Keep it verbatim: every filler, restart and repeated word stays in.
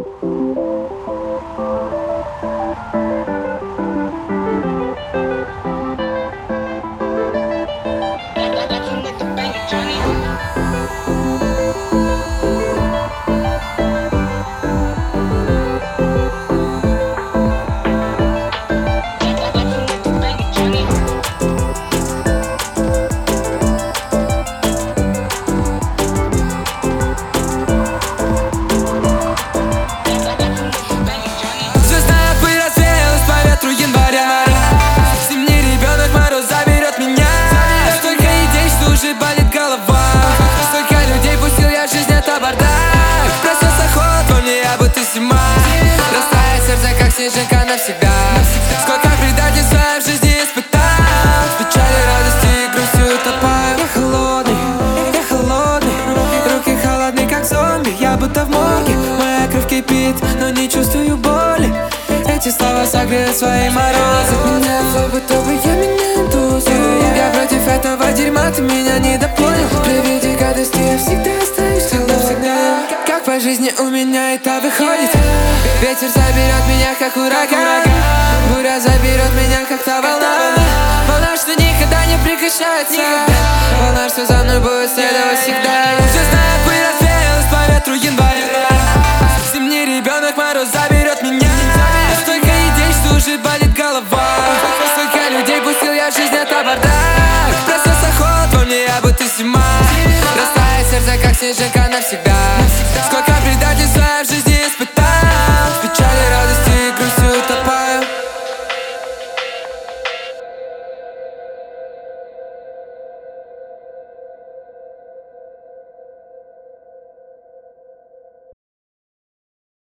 Снежинка навсегда. Сколько предательства я в жизни испытал, в печали, радости и грустью утопаю. Я холодный, я холодный, руки холодны, как зомби. Я будто в морге, моя кровь кипит, но не чувствую боли. Эти слова согреют свои морозы. Меня все будто бы я меняю дозу. Я против этого дерьма, ты меня недопонял. При виде гадости я всегда остаюсь навсегда. Как по жизни у меня это выходит. Ветер заберет меня, как ураган. Буря заберет меня, как та волна. Волна, что никогда не прекращается. Волна, что за мной будет следовать всегда. Звездная пыль развеялась по ветру января. Зимний ребенок, мороз заберет меня. Столько идей, что уже болит голова. Столько людей пустил я в жизнь, это бардак. Проснулся холод во мне, я будто зима. Растает сердце, как снежинка